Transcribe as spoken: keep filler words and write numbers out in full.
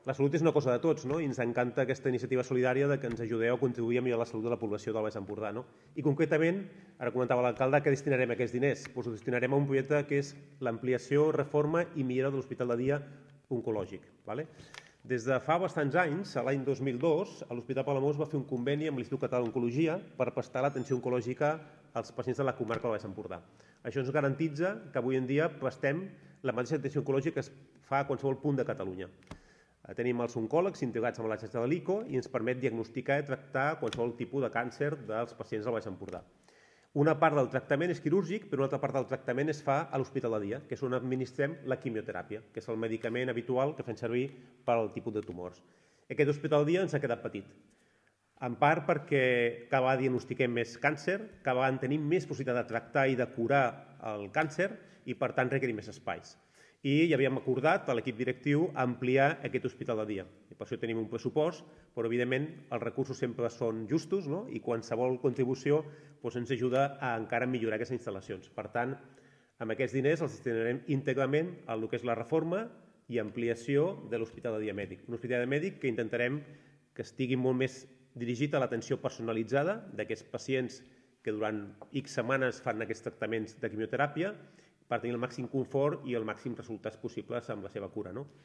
La salut és una cosa de tots, no? I ens encanta aquesta iniciativa solidària de que ens ajudeu a contribuir a millorar la salut de la població del Baix Empordà, no? I concretament, ara comentava l'alcalde, que destinarem aquests diners? Doncs ho destinarem a un projecte que és l'ampliació, reforma i millora de l'Hospital de Dia Oncològic. Vale? Des de fa bastants anys, l'any dos mil dos, l'Hospital Palamós va fer un conveni amb l'Institut Català d'Oncologia per prestar l'atenció oncològica als pacients de la comarca del Baix Empordà. Això ens garantitza que avui en dia prestem la mateixa atenció oncològica que es fa a qualsevol punt de Catalunya. Tenim els oncòlegs integrats amb la xarxa de l'I C O i ens permet diagnosticar i tractar qualsevol tipus de càncer dels pacients del Baix Empordà. Una part del tractament és quirúrgic, però una altra part del tractament es fa a l'Hospital de Dia, que és on administrem la quimioteràpia, que és el medicament habitual que fem servir per al tipus de tumors. Aquest Hospital de Dia ens ha quedat petit, en part perquè cada vegada diagnostiquem més càncer, cada vegada tenim més possibilitat de tractar i de curar el càncer i, per tant, requerim més espais. I ja havíem acordat a l'equip directiu ampliar aquest Hospital de Dia. I per això tenim un pressupost, però evidentment els recursos sempre són justos, no? I qualsevol contribució doncs, ens ajuda a encara millorar aquestes instal·lacions. Per tant, amb aquests diners els destinarem íntegrament a el que és la reforma i ampliació de l'Hospital de Dia Mèdic. Un hospital de mèdic que intentarem que estigui molt més dirigit a l'atenció personalitzada d'aquests pacients que durant X setmanes fan aquests tractaments de quimioteràpia per tenir el màxim confort i els màxims resultats possibles amb la seva cura, no?